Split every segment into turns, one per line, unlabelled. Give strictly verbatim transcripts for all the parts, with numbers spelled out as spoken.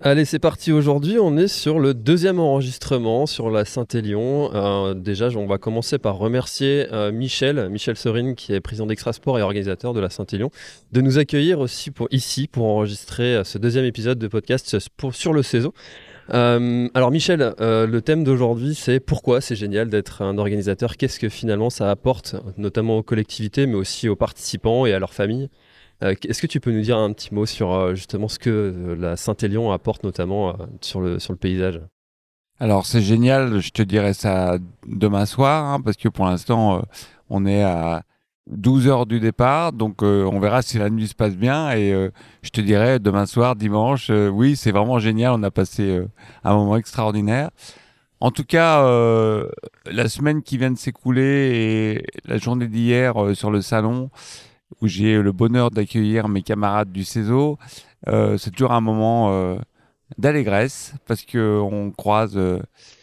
Allez, c'est parti. Aujourd'hui, on est sur le deuxième enregistrement sur la Saint-Élion. Euh, déjà, on va commencer par remercier euh, Michel, Michel Serine, qui est président d'Extrasport et organisateur de la Saint-Élion, de nous accueillir aussi pour, ici pour enregistrer euh, ce deuxième épisode de podcast pour, sur le C E S O. Euh, alors Michel, euh, le thème d'aujourd'hui, c'est pourquoi c'est génial d'être un organisateur. Qu'est-ce que finalement ça apporte, notamment aux collectivités, mais aussi aux participants et à leurs familles. Euh, est-ce que tu peux nous dire un petit mot sur euh, justement ce que euh, la Saint-Élion apporte notamment euh, sur le, sur le paysage?
Alors c'est génial, je te dirais ça demain soir, hein, parce que pour l'instant euh, on est à douze heures du départ, donc euh, on verra si la nuit se passe bien et euh, je te dirais demain soir, dimanche, euh, oui c'est vraiment génial, on a passé euh, un moment extraordinaire. En tout cas, euh, la semaine qui vient de s'écouler et la journée d'hier euh, sur le salon, où j'ai eu le bonheur d'accueillir mes camarades du C E S O, euh, c'est toujours un moment euh, d'allégresse parce que on croise euh,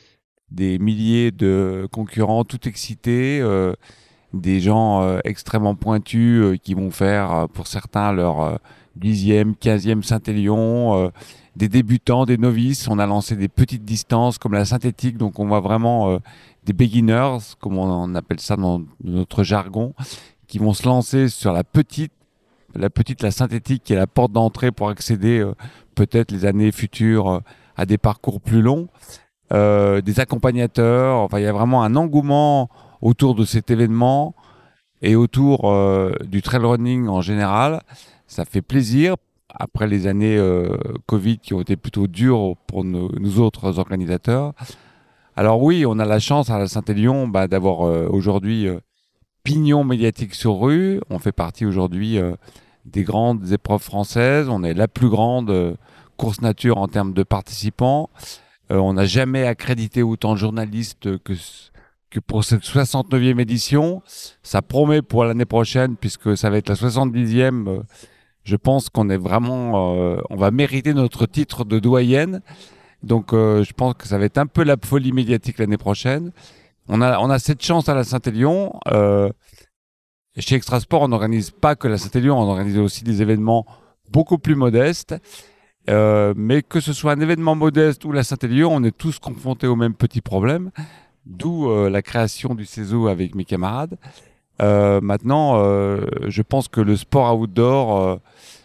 des milliers de concurrents tout excités, euh, des gens euh, extrêmement pointus euh, qui vont faire euh, pour certains leur euh, dixième, quinzième Saint-Élion, euh, des débutants, des novices. On a lancé des petites distances comme la synthétique, donc on voit vraiment euh, des beginners, comme on, on appelle ça dans notre jargon, qui vont se lancer sur la petite, la petite, la synthétique, qui est la porte d'entrée pour accéder euh, peut-être les années futures euh, à des parcours plus longs. Euh, des accompagnateurs, enfin il y a vraiment un engouement autour de cet événement et autour euh, du trail running en général. Ça fait plaisir après les années euh, Covid qui ont été plutôt dures pour nos, nous autres organisateurs. Alors oui, on a la chance à la Saint-Élion bah, d'avoir euh, aujourd'hui euh, pignon médiatique sur rue. On fait partie aujourd'hui euh, des grandes épreuves françaises. On est la plus grande euh, course nature en termes de participants. Euh, on n'a jamais accrédité autant de journalistes que, que pour cette soixante-neuvième édition. Ça promet pour l'année prochaine, puisque ça va être la soixante-dixième. Euh, je pense qu'on est vraiment, euh, on va mériter notre titre de doyenne. Donc, euh, je pense que ça va être un peu la folie médiatique l'année prochaine. On a, on a cette chance à la Saint-Élion. Euh, chez Extrasport, on n'organise pas que la Saint-Élion, on organise aussi des événements beaucoup plus modestes. Euh, mais que ce soit un événement modeste ou la Saint-Élion, on est tous confrontés au même petit problème, d'où euh, la création du C E S O avec mes camarades. Euh, maintenant, euh, je pense que le sport outdoor euh,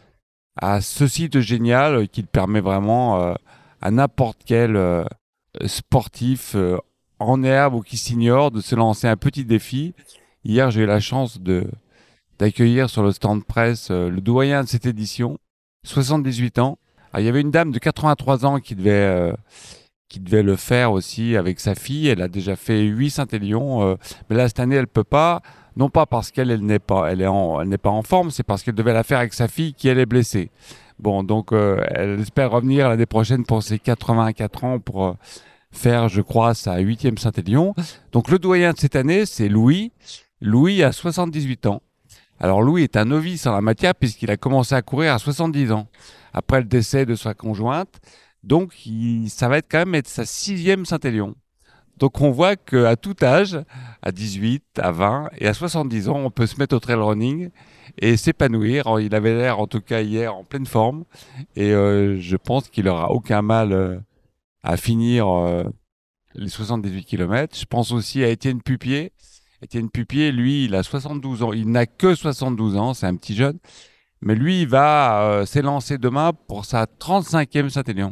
a ceci de génial qu'il permet vraiment euh, à n'importe quel euh, sportif euh, en herbe ou qui s'ignore de se lancer un petit défi. Hier, j'ai eu la chance de d'accueillir sur le stand presse euh, le doyen de cette édition, soixante-dix-huit ans. Alors, il y avait une dame de quatre-vingt-trois ans qui devait, euh, qui devait le faire aussi avec sa fille. Elle a déjà fait huit Saint-Élion, euh, mais là, cette année, elle peut pas. Non pas parce qu'elle elle n'est pas, elle est en, elle n'est pas en forme, c'est parce qu'elle devait la faire avec sa fille qui, elle, est blessée. Bon, donc, euh, elle espère revenir l'année prochaine pour ses quatre-vingt-quatre ans pour euh, faire, je crois, sa huitième Saint-Élion. Donc, le doyen de cette année, c'est Louis. Louis a soixante-dix-huit ans. Alors Louis est un novice en la matière puisqu'il a commencé à courir à soixante-dix ans, après le décès de sa conjointe. Donc il, ça va être quand même être sa sixième Saint-Élion. Donc on voit qu'à tout âge, à dix-huit, à vingt et à soixante-dix ans, on peut se mettre au trail running et s'épanouir. Il avait l'air en tout cas hier en pleine forme et euh, je pense qu'il aura aucun mal euh, à finir euh, les soixante-dix-huit kilomètres. Je pense aussi à Étienne Pupier. Étienne Pupier, lui, il a soixante-douze ans. Il n'a que soixante-douze ans, c'est un petit jeune. Mais lui, il va euh, s'élancer demain pour sa trente-cinquième Saint-Élion.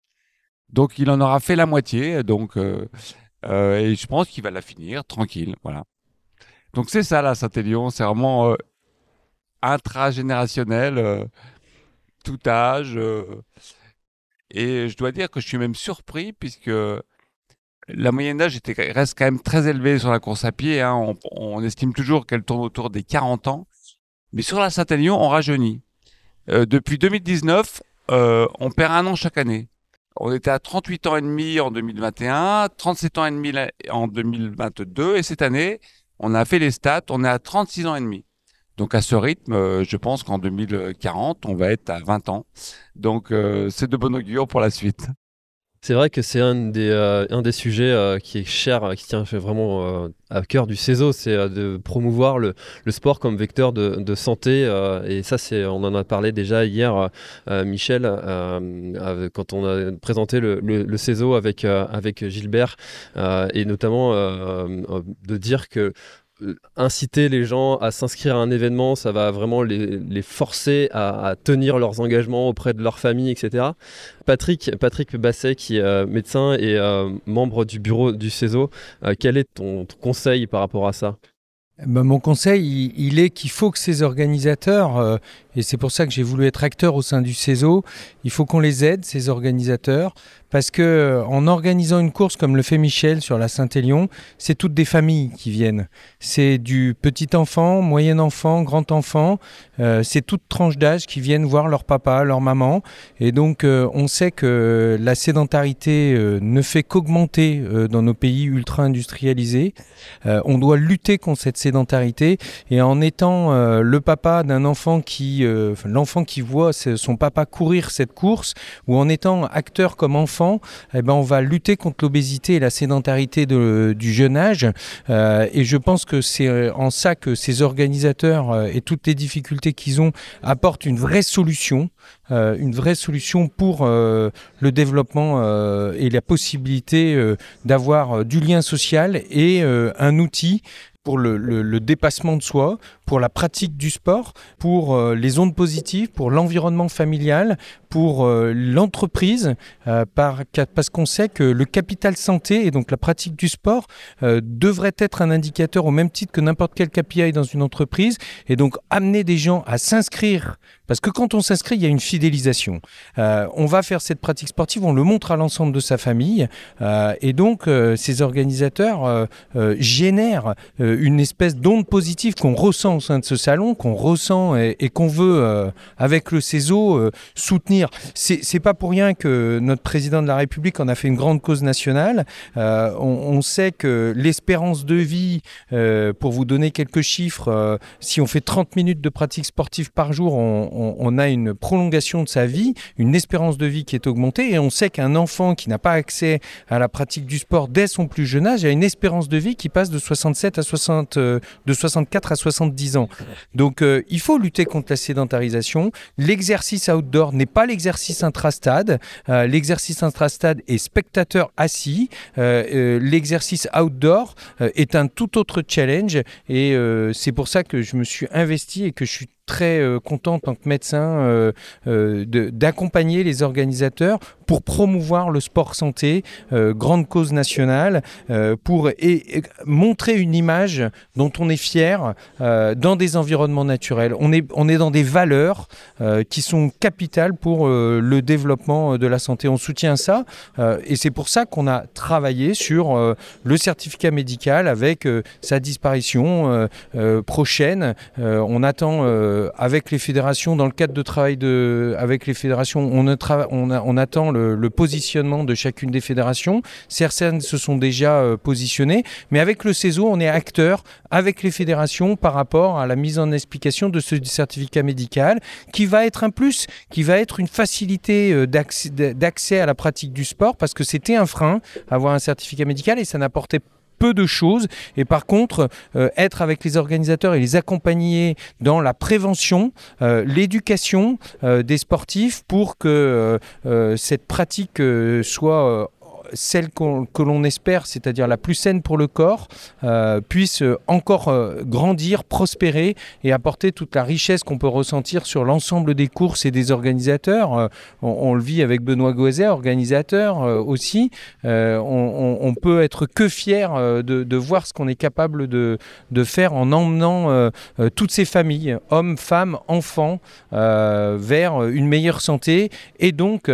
Donc, il en aura fait la moitié. Donc, euh, euh, et je pense qu'il va la finir tranquille. Voilà. Donc, c'est ça, la Saint-Élion. C'est vraiment euh, intragénérationnel, euh, tout âge. Euh, et je dois dire que je suis même surpris puisque la moyenne d'âge était, reste quand même très élevée sur la course à pied. Hein. On, on estime toujours qu'elle tourne autour des quarante ans. Mais sur la Saint-Élion, on rajeunit. Euh, depuis deux mille dix-neuf, euh, on perd un an chaque année. On était à trente-huit ans et demi en deux mille vingt et un, trente-sept ans et demi en deux mille vingt-deux, et cette année, on a fait les stats, on est à trente-six ans et demi. Donc à ce rythme, euh, je pense qu'en deux mille quarante, on va être à vingt ans. Donc euh, c'est de bon augure pour la suite.
C'est vrai que c'est un des, euh, un des sujets euh, qui est cher, qui tient vraiment euh, à cœur du CESO, c'est euh, de promouvoir le, le sport comme vecteur de, de santé. Euh, et ça, c'est, on en a parlé déjà hier, euh, Michel, euh, quand on a présenté le, le, le CESO avec, euh, avec Gilbert, euh, et notamment euh, de dire que inciter les gens à s'inscrire à un événement, ça va vraiment les, les forcer à, à tenir leurs engagements auprès de leur famille, et cetera. Patrick, Patrick Basset, qui est euh, médecin et euh, membre du bureau du CESO, euh, quel est ton, ton conseil par rapport à ça ?
Ben, mon conseil, il, il est qu'il faut que ces organisateurs, euh, et c'est pour ça que j'ai voulu être acteur au sein du CESO, il faut qu'on les aide, ces organisateurs, parce que en organisant une course comme le fait Michel sur la Saint-Élion, c'est toutes des familles qui viennent. C'est du petit enfant, moyen enfant, grand enfant, euh, c'est toute tranche d'âge qui viennent voir leur papa, leur maman. Et donc euh, on sait que la sédentarité euh, ne fait qu'augmenter euh, dans nos pays ultra-industrialisés. Euh, on doit lutter contre cette sédentarité, et en étant euh, le papa d'un enfant qui, euh, l'enfant qui voit son papa courir cette course, ou en étant acteur comme enfant, eh ben on va lutter contre l'obésité et la sédentarité de, du jeune âge. Euh, et je pense que c'est en ça que ces organisateurs euh, et toutes les difficultés qu'ils ont apportent une vraie solution, euh, une vraie solution pour euh, le développement euh, et la possibilité euh, d'avoir euh, du lien social et euh, un outil pour le, le, le dépassement de soi, pour la pratique du sport, pour euh, les ondes positives, pour l'environnement familial, pour euh, l'entreprise, euh, par, parce qu'on sait que le capital santé et donc la pratique du sport euh, devrait être un indicateur au même titre que n'importe quel K P I dans une entreprise, et donc amener des gens à s'inscrire, parce que quand on s'inscrit, il y a une fidélisation. Euh, on va faire cette pratique sportive, on le montre à l'ensemble de sa famille, euh, et donc euh, ces organisateurs euh, euh, génèrent euh, une espèce d'onde positive qu'on ressent au sein de ce salon, qu'on ressent et, et qu'on veut, euh, avec le CESO, euh, soutenir. C'est, c'est pas pour rien que notre président de la République en a fait une grande cause nationale. Euh, on, on sait que l'espérance de vie, euh, pour vous donner quelques chiffres, euh, si on fait trente minutes de pratique sportive par jour, on, on, on a une prolongation de sa vie, une espérance de vie qui est augmentée, et on sait qu'un enfant qui n'a pas accès à la pratique du sport dès son plus jeune âge a une espérance de vie qui passe de soixante-sept à soixante, euh, de soixante-quatre à soixante-dix ans. Donc euh, il faut lutter contre la sédentarisation. L'exercice outdoor n'est pas l'exercice intrastade. Euh, l'exercice intrastade est spectateur assis. Euh, euh, l'exercice outdoor euh, est un tout autre challenge, et euh, c'est pour ça que je me suis investi et que je suis très euh, content en tant que médecin euh, euh, de, d'accompagner les organisateurs pour promouvoir le sport santé, euh, grande cause nationale, euh, pour et, et montrer une image dont on est fier euh, dans des environnements naturels. On est, on est dans des valeurs euh, qui sont capitales pour euh, le développement de la santé. On soutient ça euh, et c'est pour ça qu'on a travaillé sur euh, le certificat médical avec euh, sa disparition euh, euh, prochaine. Euh, on attend euh, avec les fédérations, dans le cadre de travail de, avec les fédérations, on, a tra- on, a, on attend le, le positionnement de chacune des fédérations. Certaines se sont déjà euh, positionnées, mais avec le CESO, on est acteur avec les fédérations par rapport à la mise en explication de ce certificat médical, qui va être un plus, qui va être une facilité euh, d'accès, d'accès à la pratique du sport, parce que c'était un frein, avoir un certificat médical, et ça n'apportait peu de choses. Et par contre, euh, être avec les organisateurs et les accompagner dans la prévention, euh, l'éducation euh, des sportifs pour que euh, euh, cette pratique euh, soit euh, celle qu'on, que l'on espère, c'est-à-dire la plus saine pour le corps, euh, puisse encore euh, grandir, prospérer et apporter toute la richesse qu'on peut ressentir sur l'ensemble des courses et des organisateurs. Euh, on, on le vit avec Benoît Gauzet, organisateur euh, aussi. Euh, on, on, on peut être que fier euh, de, de voir ce qu'on est capable de, de faire en emmenant euh, euh, toutes ces familles, hommes, femmes, enfants, euh, vers une meilleure santé, et donc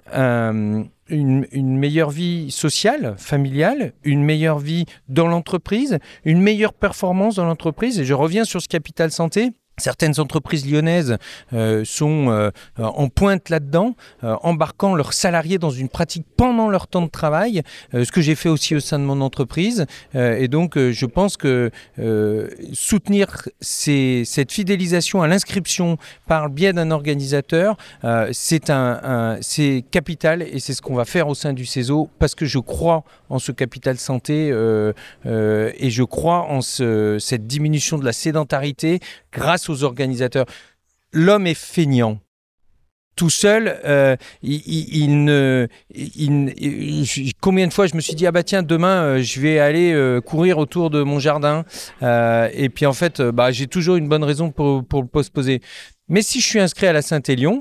euh, Une, une meilleure vie sociale, familiale, une meilleure vie dans l'entreprise, une meilleure performance dans l'entreprise. Et je reviens sur ce capital santé. Certaines entreprises lyonnaises euh, sont euh, en pointe là-dedans, euh, embarquant leurs salariés dans une pratique pendant leur temps de travail, euh, ce que j'ai fait aussi au sein de mon entreprise. Euh, et donc, euh, je pense que euh, soutenir ces, cette fidélisation à l'inscription par le biais d'un organisateur, euh, c'est, un, un, c'est capital et c'est ce qu'on va faire au sein du C E S O parce que je crois en ce capital santé euh, euh, et je crois en ce, cette diminution de la sédentarité grâce aux organisateurs. L'homme est feignant. Tout seul, euh, il, il, il ne, il, il, combien de fois je me suis dit ah bah tiens demain euh, je vais aller euh, courir autour de mon jardin euh, et puis en fait euh, bah j'ai toujours une bonne raison pour pour le postposer. Mais si je suis inscrit à la Saint-Élion,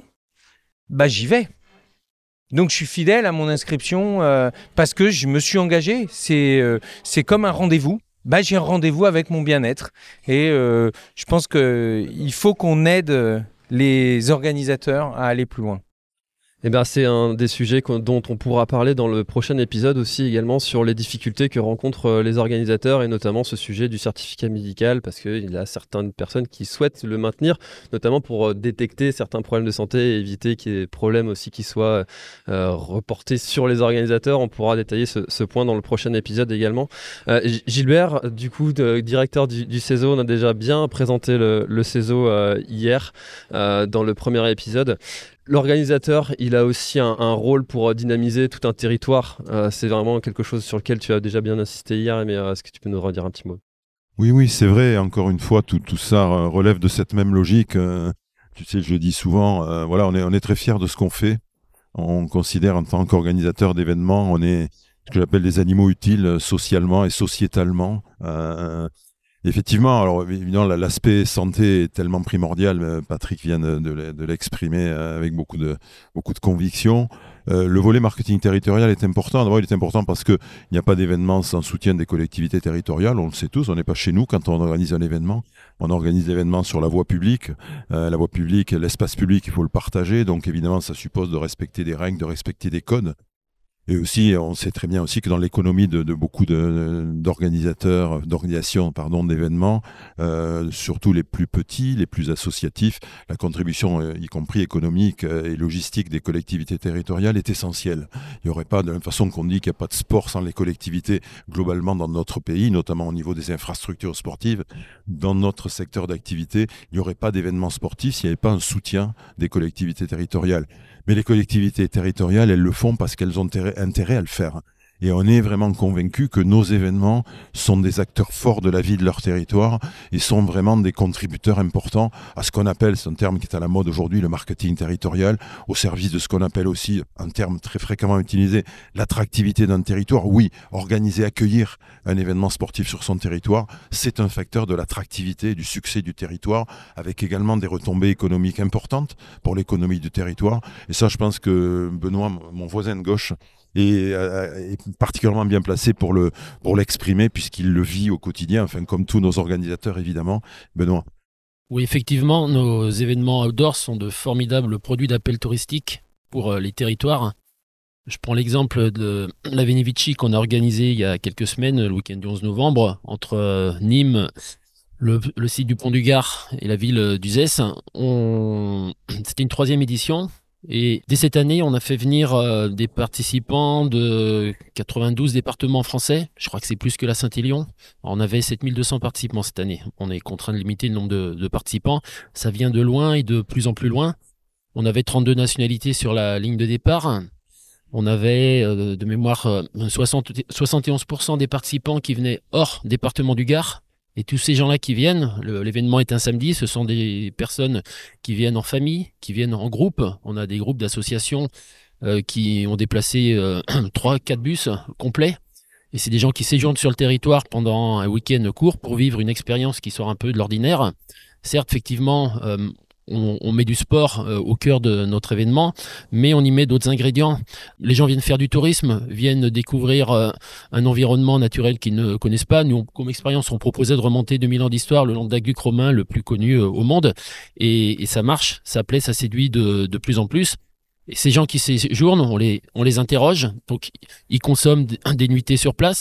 bah j'y vais. Donc je suis fidèle à mon inscription euh, parce que je me suis engagé. C'est euh, c'est comme un rendez-vous. Bah, j'ai un rendez-vous avec mon bien-être et euh, je pense qu'il faut qu'on aide les organisateurs à aller plus loin.
Eh ben, c'est un des sujets dont on pourra parler dans le prochain épisode aussi également sur les difficultés que rencontrent les organisateurs et notamment ce sujet du certificat médical parce qu'il y a certaines personnes qui souhaitent le maintenir notamment pour détecter certains problèmes de santé et éviter qu'il y ait des problèmes aussi qui soient euh, reportés sur les organisateurs. On pourra détailler ce, ce point dans le prochain épisode également. Euh, Gilbert, du coup, de, directeur du, du C E S O, on a déjà bien présenté le, le C E S O euh, hier euh, dans le premier épisode. L'organisateur, il a aussi un, un rôle pour dynamiser tout un territoire. Euh, c'est vraiment quelque chose sur lequel tu as déjà bien insisté hier, mais euh, est-ce que tu peux nous redire un petit mot ?
Oui, oui, c'est vrai. Encore une fois, tout, tout ça relève de cette même logique. Euh, tu sais, je le dis souvent, euh, voilà, on est, on est très fiers de ce qu'on fait. On considère en tant qu'organisateur d'événements, on est ce que j'appelle des animaux utiles socialement et sociétalement. Euh, Effectivement, alors évidemment, l'aspect santé est tellement primordial. Patrick vient de, de, de l'exprimer avec beaucoup de, beaucoup de conviction. Euh, le volet marketing territorial est important. D'abord, il est important parce qu'il n'y a pas d'événement sans soutien des collectivités territoriales. On le sait tous, on n'est pas chez nous quand on organise un événement. On organise l'événement sur la voie publique. Euh, la voie publique, l'espace public, il faut le partager. Donc évidemment, ça suppose de respecter des règles, de respecter des codes. Et aussi, on sait très bien aussi que dans l'économie de, de beaucoup de, d'organisateurs, d'organisations, pardon, d'événements, euh, surtout les plus petits, les plus associatifs, la contribution, euh, y compris économique euh, et logistique des collectivités territoriales est essentielle. Il n'y aurait pas, de la même façon qu'on dit qu'il n'y a pas de sport sans les collectivités globalement dans notre pays, notamment au niveau des infrastructures sportives, dans notre secteur d'activité, il n'y aurait pas d'événements sportifs s'il n'y avait pas un soutien des collectivités territoriales. Mais les collectivités territoriales, elles le font parce qu'elles ont intérêt à le faire. Et on est vraiment convaincus que nos événements sont des acteurs forts de la vie de leur territoire et sont vraiment des contributeurs importants à ce qu'on appelle, c'est un terme qui est à la mode aujourd'hui, le marketing territorial, au service de ce qu'on appelle aussi, un terme très fréquemment utilisé, l'attractivité d'un territoire. Oui, organiser, accueillir un événement sportif sur son territoire, c'est un facteur de l'attractivité et du succès du territoire, avec également des retombées économiques importantes pour l'économie du territoire. Et ça, je pense que Benoît, mon voisin de gauche, Et, euh, est particulièrement bien placé pour, le, pour l'exprimer puisqu'il le vit au quotidien, enfin comme tous nos organisateurs évidemment. Benoît.
Oui, effectivement, nos événements outdoor sont de formidables produits d'appel touristique pour euh, les territoires. Je prends l'exemple de la Venivici qu'on a organisé il y a quelques semaines, le week-end du onze novembre, entre euh, Nîmes, le, le site du Pont du Gard et la ville d'Uzès. On... C'était une troisième édition. Et dès cette année, on a fait venir euh, des participants de quatre-vingt-douze départements français. Je crois que c'est plus que la Saint-Élion. On avait sept mille deux cents participants cette année. On est contraint de limiter le nombre de, de participants. Ça vient de loin et de plus en plus loin. On avait trente-deux nationalités sur la ligne de départ. On avait euh, de mémoire euh, soixante, soixante et onze pour cent des participants qui venaient hors département du Gard. Et tous ces gens-là qui viennent, le, l'événement est un samedi, ce sont des personnes qui viennent en famille, qui viennent en groupe. On a des groupes d'associations euh, qui ont déplacé euh, trois quatre bus complets. Et c'est des gens qui séjournent sur le territoire pendant un week-end court pour vivre une expérience qui sort un peu de l'ordinaire. Certes, effectivement, euh, on, on met du sport euh, au cœur de notre événement, mais on y met d'autres ingrédients. Les gens viennent faire du tourisme, viennent découvrir euh, un environnement naturel qu'ils ne connaissent pas. Nous, on, comme expérience, on proposait de remonter deux mille ans d'histoire le long de l'aqueduc romain le plus connu euh, au monde. Et, et ça marche, ça plaît, ça séduit de, de plus en plus. Et ces gens qui séjournent, on les, on les interroge. Donc, ils consomment des nuitées sur place.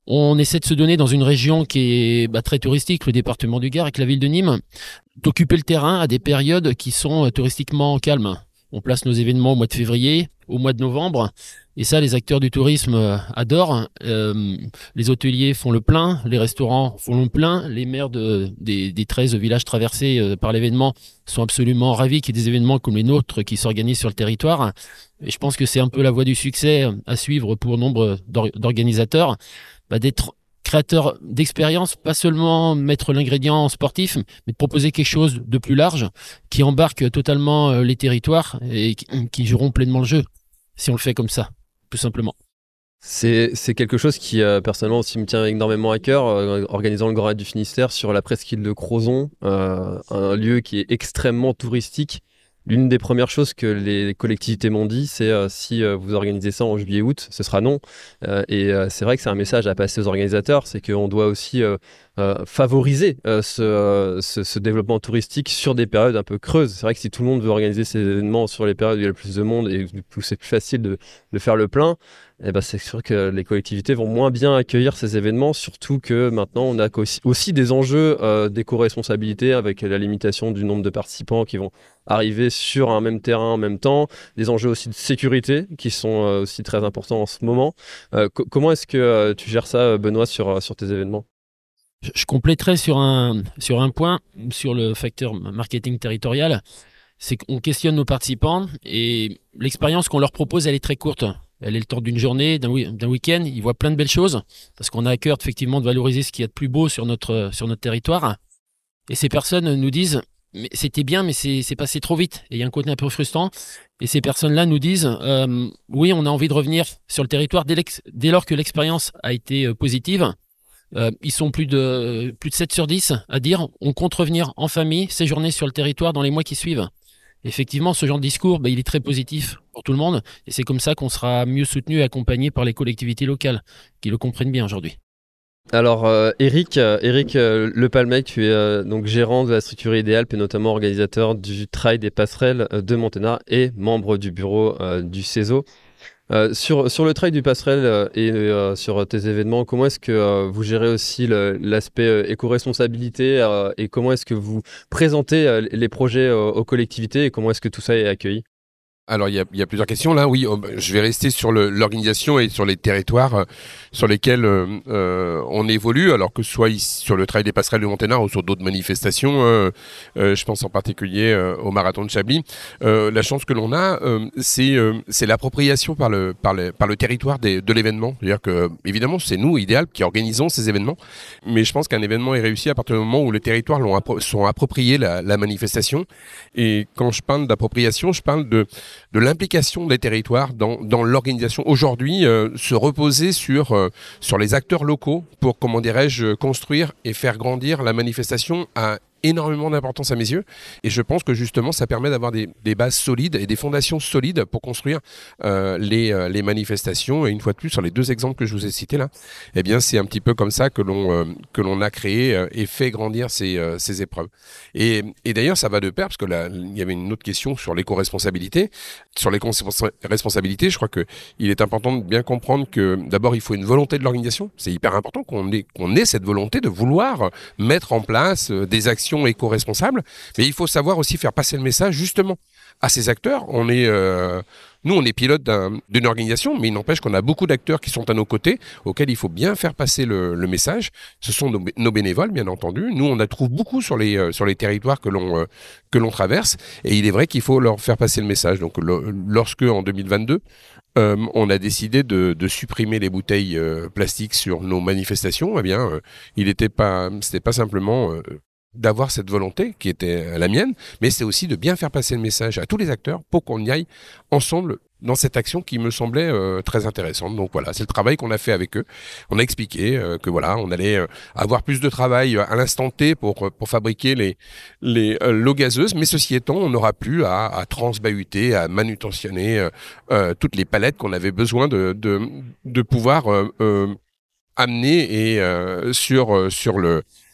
On essaie de se donner dans une région qui est bah, très touristique, le département du Gard avec la ville de Nîmes, d'occuper le terrain à des périodes qui sont euh, touristiquement calmes. On place nos événements au mois de février, au mois de novembre, et ça, les acteurs du tourisme euh, adorent. Euh, les hôteliers font le plein, les restaurants font le plein, les maires de, des, des treize villages traversés euh, par l'événement sont absolument ravis qu'il y ait des événements comme les nôtres qui s'organisent sur le territoire. Et je pense que c'est un peu la voie du succès à suivre pour nombre d'or- d'organisateurs. Bah, d'être créateur d'expérience, pas seulement mettre l'ingrédient sportif, mais de proposer quelque chose de plus large qui embarque totalement les territoires et qui, qui joueront pleinement le jeu, si on le fait comme ça, tout simplement.
C'est, c'est quelque chose qui, euh, personnellement, aussi me tient énormément à cœur, euh, organisant le Grand Raid du Finistère sur la presqu'île de Crozon, euh, un lieu qui est extrêmement touristique. L'une des premières choses que les collectivités m'ont dit, c'est euh, si euh, vous organisez ça en juillet-août, ce sera non. Euh, et euh, c'est vrai que c'est un message à passer aux organisateurs, c'est qu'on doit aussi euh, euh, favoriser euh, ce, euh, ce, ce développement touristique sur des périodes un peu creuses. C'est vrai que si tout le monde veut organiser ces événements sur les périodes où il y a le plus de monde et où c'est plus facile de, de faire le plein, eh ben c'est sûr que les collectivités vont moins bien accueillir ces événements, surtout que maintenant on a aussi, aussi des enjeux euh, d'éco-responsabilité avec la limitation du nombre de participants qui vont arriver sur un même terrain en même temps, des enjeux aussi de sécurité qui sont euh, aussi très importants en ce moment. Euh, co- comment est-ce que euh, tu gères ça, Benoît, sur, sur tes événements ?
Je, je compléterai sur un, sur un point, sur le facteur marketing territorial, c'est qu'on questionne nos participants et l'expérience qu'on leur propose, elle est très courte. Elle est le temps d'une journée, d'un, wi- d'un week-end. Ils voient plein de belles choses parce qu'on a à cœur effectivement de valoriser ce qu'il y a de plus beau sur notre, sur notre territoire. Et ces personnes nous disent mais c'était bien, mais c'est, c'est passé trop vite. Et il y a un côté un peu frustrant. Et ces personnes-là nous disent euh, oui, on a envie de revenir sur le territoire dès, dès lors que l'expérience a été euh, positive. Euh, ils sont plus de, plus de sept sur dix à dire on compte revenir en famille, séjourner sur le territoire dans les mois qui suivent. Effectivement, ce genre de discours, bah, il est très positif pour tout le monde. Et c'est comme ça qu'on sera mieux soutenu et accompagné par les collectivités locales qui le comprennent bien aujourd'hui.
Alors euh, Eric, euh, Eric euh, Le Palmec, tu es euh, donc gérant de la structure Idéalp et notamment organisateur du Trail des Passerelles euh, de Monténard et membre du bureau euh, du C E S O. Euh, sur, sur le Trail du Passerelle euh, et euh, sur tes événements, comment est-ce que euh, vous gérez aussi le, l'aspect euh, éco-responsabilité euh, et comment est-ce que vous présentez euh, les projets euh, aux collectivités et comment est-ce que tout ça est accueilli ?
Alors, il y, a, il y a plusieurs questions là. Oui, je vais rester sur le, l'organisation et sur les territoires euh, sur lesquels euh, euh, on évolue, alors que ce soit ici, sur le Trail des Passerelles de Monténard ou sur d'autres manifestations. Euh, euh, je pense en particulier euh, au Marathon de Chablis. Euh, la chance que l'on a, euh, c'est, euh, c'est l'appropriation par le, par le, par le territoire des, de l'événement. C'est-à-dire que, évidemment, c'est nous, Idéalp, qui organisons ces événements. Mais je pense qu'un événement est réussi à partir du moment où les territoires l'ont appro- sont appropriés la, la manifestation. Et quand je parle d'appropriation, je parle de de l'implication des territoires dans, dans l'organisation. Aujourd'hui, euh, se reposer sur, euh, sur les acteurs locaux pour, comment dirais-je, construire et faire grandir la manifestation a énormément d'importance à mes yeux et je pense que justement ça permet d'avoir des, des bases solides et des fondations solides pour construire euh, les, euh, les manifestations. Et une fois de plus, sur les deux exemples que je vous ai cités là, eh bien c'est un petit peu comme ça que l'on, euh, que l'on a créé euh, et fait grandir ces, euh, ces épreuves. Et, et d'ailleurs ça va de pair parce que là il y avait une autre question sur l'éco-responsabilité. Sur l'éco-responsabilité, je crois que il est important de bien comprendre que d'abord il faut une volonté de l'organisation. C'est hyper important qu'on ait, qu'on ait cette volonté de vouloir mettre en place euh, des actions éco-responsable, mais il faut savoir aussi faire passer le message justement à ces acteurs. On est, euh, nous, on est pilote d'un, d'une organisation, mais il n'empêche qu'on a beaucoup d'acteurs qui sont à nos côtés, auxquels il faut bien faire passer le, le message. Ce sont nos, nos bénévoles, bien entendu. Nous, on en trouve beaucoup sur les, euh, sur les territoires que l'on, euh, que l'on traverse, et il est vrai qu'il faut leur faire passer le message. Donc, le, lorsque, en deux mille vingt-deux, Euh, on a décidé de, de supprimer les bouteilles euh, plastiques sur nos manifestations, eh bien, euh, il était pas, c'était pas simplement euh, d'avoir cette volonté qui était la mienne, mais c'est aussi de bien faire passer le message à tous les acteurs pour qu'on y aille ensemble dans cette action qui me semblait euh, très intéressante. Donc voilà, c'est le travail qu'on a fait avec eux. On a expliqué euh, que voilà, on allait euh, avoir plus de travail à l'instant T pour pour fabriquer les les euh, l'eau gazeuse, mais ceci étant, on n'aura plus à, à transbahuter, à manutentionner euh, euh, toutes les palettes qu'on avait besoin de de de pouvoir euh, euh, amener et euh, sur euh, sur le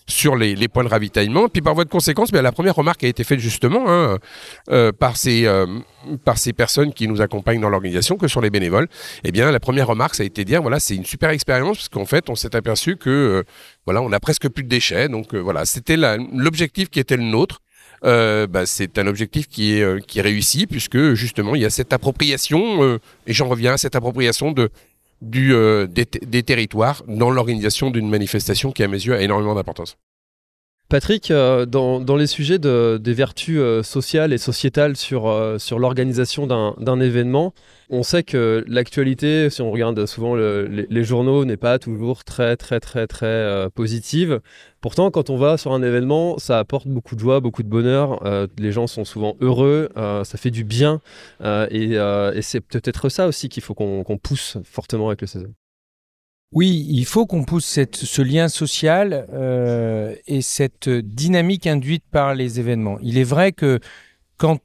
sur les, les points de ravitaillement. Puis par voie de conséquence, bien, la première remarque a été faite justement hein, euh, par, ces, euh, par ces personnes qui nous accompagnent dans l'organisation, que sont les bénévoles. Eh bien, la première remarque, ça a été de dire, voilà, c'est une super expérience, parce qu'en fait, on s'est aperçu que, euh, voilà, on a presque plus de déchets. Donc euh, voilà, c'était la, l'objectif qui était le nôtre. Euh, bah, c'est un objectif qui est, euh, qui est réussi, puisque justement, il y a cette appropriation, euh, et j'en reviens à cette appropriation de Du, euh, des, des territoires dans l'organisation d'une manifestation qui, à mes yeux, a énormément d'importance.
Patrick, euh, dans, dans les sujets de, des vertus euh, sociales et sociétales sur, euh, sur l'organisation d'un, d'un événement, on sait que l'actualité, si on regarde souvent le, les, les journaux, n'est pas toujours très très très très euh, positive. Pourtant, quand on va sur un événement, ça apporte beaucoup de joie, beaucoup de bonheur. Euh, les gens sont souvent heureux, euh, ça fait du bien. Euh, et, euh, et c'est peut-être ça aussi qu'il faut qu'on, qu'on pousse fortement avec le C E S O.
Oui, il faut qu'on pousse cette, ce lien social euh, et cette dynamique induite par les événements. Il est vrai que quand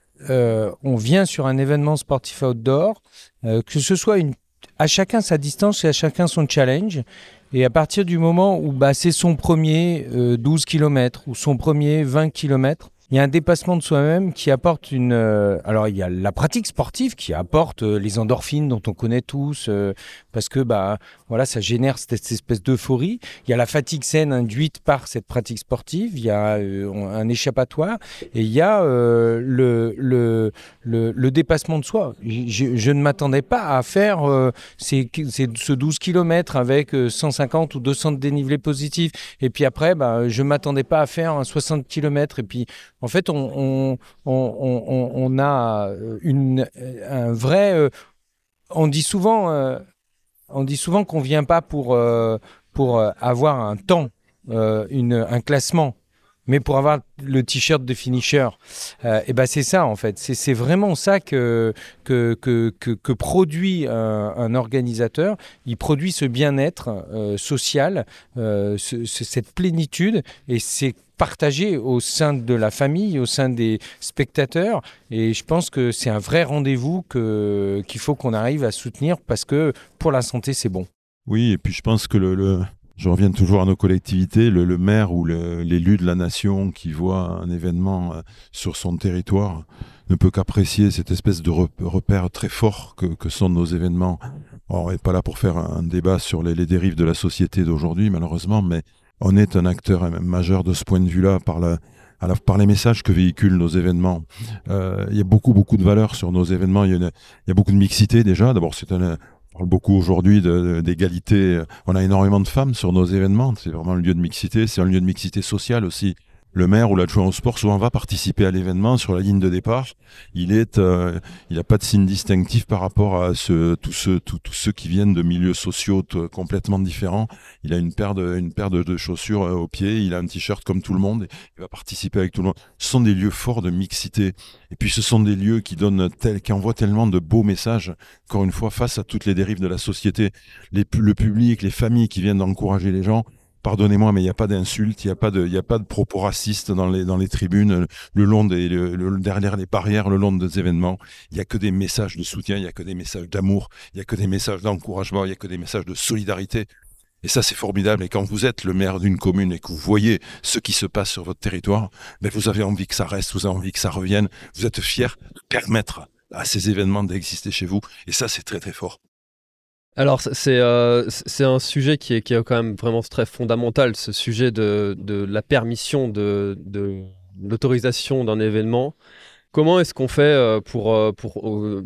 euh, on vient sur un événement sportif outdoor, euh, que ce soit une, à chacun sa distance et à chacun son challenge, et à partir du moment où bah, c'est son premier euh, douze kilomètres ou son premier vingt kilomètres, il y a un dépassement de soi-même qui apporte une... Euh, alors, il y a la pratique sportive qui apporte euh, les endorphines dont on connaît tous, euh, parce que bah, voilà, ça génère cette, cette espèce d'euphorie. Il y a la fatigue saine induite par cette pratique sportive, il y a euh, un échappatoire, et il y a euh, le, le, le, le dépassement de soi. Je, je ne m'attendais pas à faire euh, ces, ces, ce douze kilomètres avec euh, cent cinquante ou deux cents de dénivelé positif, et puis après, bah, je ne m'attendais pas à faire un soixante kilomètres, et puis en fait, on, on, on, on, on a une, un vrai... Euh, on dit souvent, euh, on dit souvent qu'on ne vient pas pour, euh, pour avoir un temps, euh, une, un classement, mais pour avoir le t-shirt de finisher. Euh, et ben c'est ça, en fait. C'est, c'est vraiment ça que, que, que, que, que produit un, un organisateur. Il produit ce bien-être euh, social, euh, ce, ce, cette plénitude, et c'est partagé au sein de la famille, au sein des spectateurs. Et je pense que c'est un vrai rendez-vous que, qu'il faut qu'on arrive à soutenir, parce que pour la santé, c'est bon.
Oui, et puis je pense que le... le... Je reviens toujours à nos collectivités, le, le maire ou le, l'élu de la nation qui voit un événement euh, sur son territoire ne peut qu'apprécier cette espèce de repère très fort que, que sont nos événements. Alors, on n'est pas là pour faire un débat sur les, les dérives de la société d'aujourd'hui, malheureusement, mais on est un acteur majeur de ce point de vue-là par, la, à la, par les messages que véhiculent nos événements. Euh, il y a beaucoup, beaucoup de valeurs sur nos événements. Il y a, une, il y a beaucoup de mixité déjà. D'abord, c'est un... On parle beaucoup aujourd'hui de, de, d'égalité. On a énormément de femmes sur nos événements. C'est vraiment un lieu de mixité. C'est un lieu de mixité sociale aussi. Le maire ou l'adjoint au sport souvent va participer à l'événement sur la ligne de départ. Il est, euh, il n'a pas de signe distinctif par rapport à ce, tous ceux, tous, tous ceux qui viennent de milieux sociaux t- complètement différents. Il a une paire de, une paire de, de chaussures euh, aux pieds. Il a un t-shirt comme tout le monde. Il va participer avec tout le monde. Ce sont des lieux forts de mixité. Et puis ce sont des lieux qui donnent tel, qui envoient tellement de beaux messages. Encore une fois, face à toutes les dérives de la société, les, le public, les familles qui viennent d'encourager les gens. Pardonnez-moi, mais il n'y a pas d'insultes, il n'y a pas de, il n'y a pas de propos racistes dans les, dans les tribunes, le long des, le, le, derrière les barrières, le long des événements. Il n'y a que des messages de soutien, il n'y a que des messages d'amour, il n'y a que des messages d'encouragement, il n'y a que des messages de solidarité. Et ça, c'est formidable. Et quand vous êtes le maire d'une commune et que vous voyez ce qui se passe sur votre territoire, ben vous avez envie que ça reste, vous avez envie que ça revienne. Vous êtes fier de permettre à ces événements d'exister chez vous. Et ça, c'est très, très fort.
Alors, c'est, euh, c'est un sujet qui est, qui est quand même vraiment très fondamental, ce sujet de, de la permission de, de l'autorisation d'un événement. Comment est-ce qu'on fait pour, pour euh,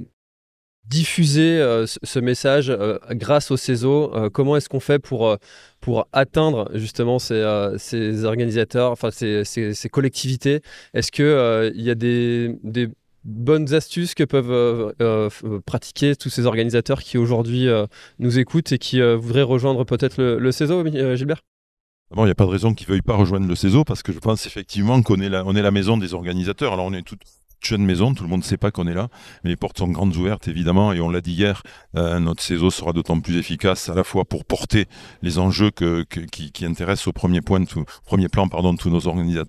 diffuser euh, ce message euh, grâce au C E S O? euh, Comment est-ce qu'on fait pour, euh, pour atteindre justement ces, euh, ces organisateurs, enfin ces, ces, ces collectivités? Est-ce qu'il euh, y a des... des bonnes astuces que peuvent euh, euh, pratiquer tous ces organisateurs qui aujourd'hui euh, nous écoutent et qui euh, voudraient rejoindre peut-être le, le C E S O, euh, Gilbert?
Bon, il n'y a pas de raison qu'ils ne veuillent pas rejoindre le C E S O, parce que je pense effectivement qu'on est la, on est la maison des organisateurs. Alors on est toute jeune maison, tout le monde ne sait pas qu'on est là, mais les portes sont grandes ouvertes évidemment, et on l'a dit hier, euh, notre C E S O sera d'autant plus efficace à la fois pour porter les enjeux que, que, qui, qui intéressent au premier, point de tout, premier plan pardon, de tous nos organisateurs,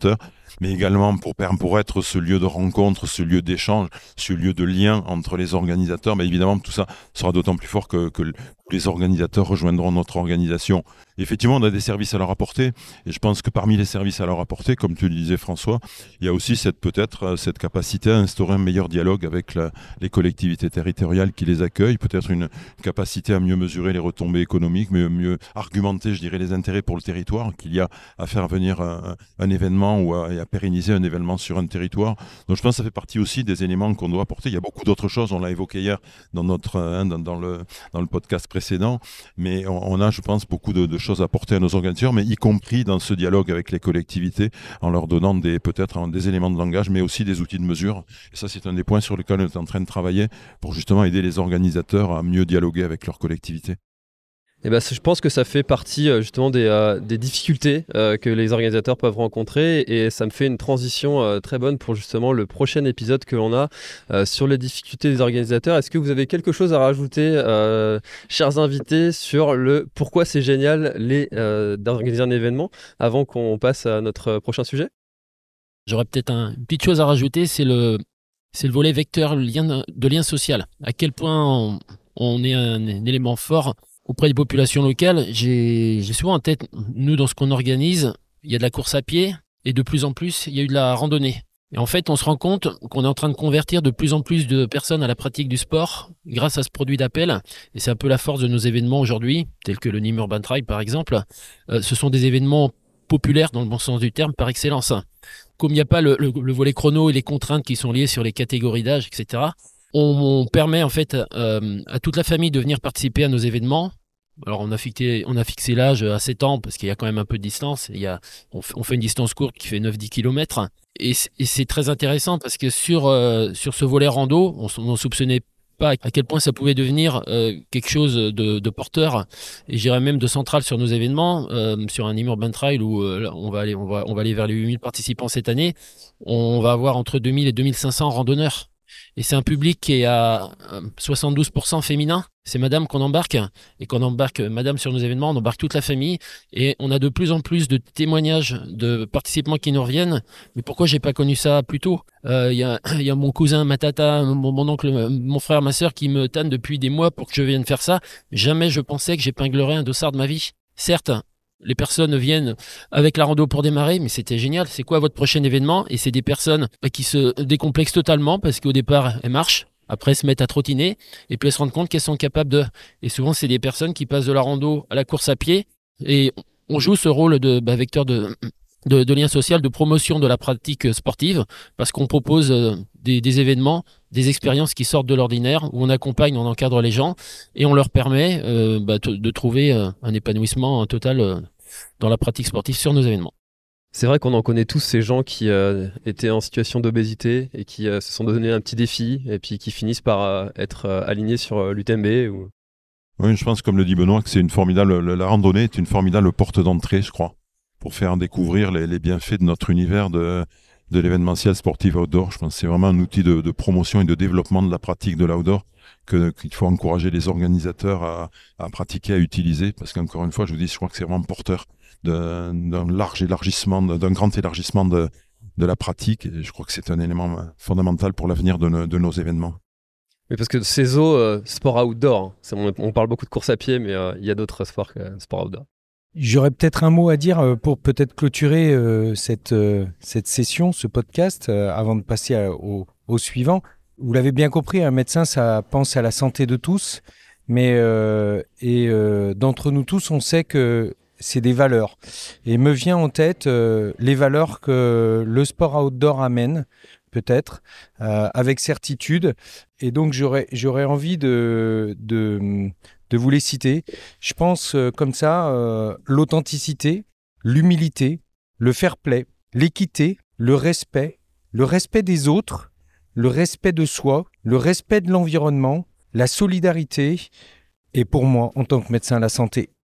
mais également pour, pour être ce lieu de rencontre, ce lieu d'échange, ce lieu de lien entre les organisateurs. Mais évidemment, tout ça sera d'autant plus fort que, que les organisateurs rejoindront notre organisation. Effectivement, on a des services à leur apporter, et je pense que parmi les services à leur apporter, comme tu le disais François, il y a aussi cette, peut-être cette capacité à instaurer un meilleur dialogue avec la, les collectivités territoriales qui les accueillent, peut-être une capacité à mieux mesurer les retombées économiques, mais mieux argumenter, je dirais, les intérêts pour le territoire qu'il y a à faire venir un, un événement ou à, à pérenniser un événement sur un territoire. Donc je pense que ça fait partie aussi des éléments qu'on doit apporter. Il y a beaucoup d'autres choses, on l'a évoqué hier dans, notre, hein, dans, dans, le, dans le podcast précédent, mais on, on a, je pense, beaucoup de, de choses à apporter à nos organisateurs, mais y compris dans ce dialogue avec les collectivités, en leur donnant des, peut-être des éléments de langage, mais aussi des outils de mesure. Et ça, c'est un des points sur lesquels on est en train de travailler pour justement aider les organisateurs à mieux dialoguer avec leurs collectivités.
Et ben, je pense que ça fait partie justement des, euh, des difficultés euh, que les organisateurs peuvent rencontrer, et ça me fait une transition euh, très bonne pour justement le prochain épisode que l'on a euh, sur les difficultés des organisateurs. Est-ce que vous avez quelque chose à rajouter, euh, chers invités, sur le pourquoi c'est génial les, euh, d'organiser un événement avant qu'on passe à notre prochain sujet?
J'aurais peut-être un, une petite chose à rajouter, c'est le, c'est le volet vecteur le lien, de lien social. À quel point on, on est un, un élément fort auprès des populations locales. J'ai, j'ai souvent en tête, nous, dans ce qu'on organise, il y a de la course à pied et de plus en plus, il y a eu de la randonnée. Et en fait, on se rend compte qu'on est en train de convertir de plus en plus de personnes à la pratique du sport grâce à ce produit d'appel. Et c'est un peu la force de nos événements aujourd'hui, tels que le Nîmes Urban Trail, par exemple. Euh, ce sont des événements populaires, dans le bon sens du terme, par excellence. Comme il n'y a pas le, le, le volet chrono et les contraintes qui sont liées sur les catégories d'âge, et cetera, on permet en fait euh, à toute la famille de venir participer à nos événements. Alors on a fixé, on a fixé l'âge à sept ans parce qu'il y a quand même un peu de distance. Il y a, on, f- on fait une distance courte qui fait neuf à dix kilomètres. Et, c- et c'est très intéressant parce que sur, euh, sur ce volet rando, on ne soupçonnait pas à quel point ça pouvait devenir euh, quelque chose de, de porteur, et j'irais même de central sur nos événements. Euh, sur un Nîmes Urban Trail où euh, on, va aller, on, va, on va aller vers les huit mille participants cette année, on va avoir entre deux mille et deux mille cinq cents randonneurs. Et c'est un public qui est à soixante-douze pour cent féminin. C'est madame qu'on embarque. Et quand on embarque madame sur nos événements, on embarque toute la famille. Et on a de plus en plus de témoignages de participants qui nous reviennent. Mais pourquoi j'ai pas connu ça plus tôt ? Il euh, y, y a mon cousin, ma tata, mon, mon oncle, mon frère, ma sœur qui me tannent depuis des mois pour que je vienne faire ça. Jamais je pensais que j'épinglerais un dossard de ma vie. Certes, les personnes viennent avec la rando pour démarrer, mais c'était génial. C'est quoi votre prochain événement ? Et c'est des personnes qui se décomplexent totalement parce qu'au départ, elles marchent, après elles se mettent à trottiner, et puis elles se rendent compte qu'elles sont capables de... Et souvent, c'est des personnes qui passent de la rando à la course à pied, et on joue ce rôle de bah, vecteur de... De, de lien social, de promotion de la pratique sportive, parce qu'on propose euh, des, des événements, des expériences qui sortent de l'ordinaire, où on accompagne, on encadre les gens, et on leur permet euh, bah, t- de trouver euh, un épanouissement total euh, dans la pratique sportive sur nos événements.
C'est vrai qu'on en connaît tous ces gens qui euh, étaient en situation d'obésité et qui euh, se sont donné un petit défi, et puis qui finissent par euh, être euh, alignés sur euh, l'U T M B. Ou...
Oui, je pense, comme le dit Benoît, que c'est une formidable, la randonnée est une formidable porte d'entrée, je crois, pour faire découvrir les, les bienfaits de notre univers de, de l'événementiel sportif outdoor. Je pense que c'est vraiment un outil de, de promotion et de développement de la pratique de l'outdoor que, qu'il faut encourager les organisateurs à, à pratiquer, à utiliser, parce qu'encore une fois, je vous dis, je crois que c'est vraiment porteur de, d'un large élargissement, d'un grand élargissement de, de la pratique, et je crois que c'est un élément fondamental pour l'avenir de, nos, de nos événements.
Oui, parce que ces eaux, euh, sport outdoor, hein, c'est, on, on parle beaucoup de course à pied, mais euh, il y a d'autres sports que euh, sport outdoor.
J'aurais peut-être un mot à dire pour peut-être clôturer euh, cette, euh, cette session, ce podcast, euh, avant de passer à, au, au suivant. Vous l'avez bien compris, un médecin, ça pense à la santé de tous, mais euh, et euh, d'entre nous tous, on sait que c'est des valeurs. Et me vient en tête euh, les valeurs que le sport outdoor amène, peut-être, euh, avec certitude. Et donc, j'aurais, j'aurais envie de... de de vous les citer. Je pense euh, comme ça, euh, l'authenticité, l'humilité, le fair play, l'équité, le respect, le respect des autres, le respect de soi, le respect de l'environnement, la solidarité et pour moi, en tant que médecin, la santé.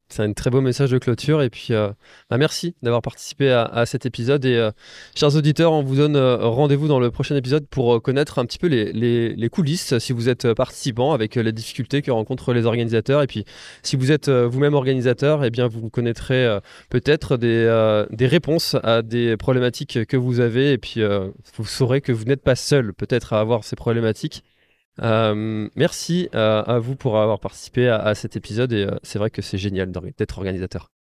C'est un très beau message de clôture. Et puis, euh, bah merci d'avoir participé à, à cet épisode. Et euh, chers auditeurs, on vous donne euh, rendez-vous dans le prochain épisode pour euh, connaître un petit peu les, les, les coulisses si vous êtes euh, participant, avec euh, les difficultés que rencontrent les organisateurs. Et puis, si vous êtes euh, vous-même organisateur, eh bien, vous connaîtrez euh, peut-être des, euh, des réponses à des problématiques que vous avez. Et puis, euh, vous saurez que vous n'êtes pas seul peut-être à avoir ces problématiques. Euh, merci euh, à vous pour avoir participé à, à cet épisode et euh, c'est vrai que c'est génial d'être organisateur.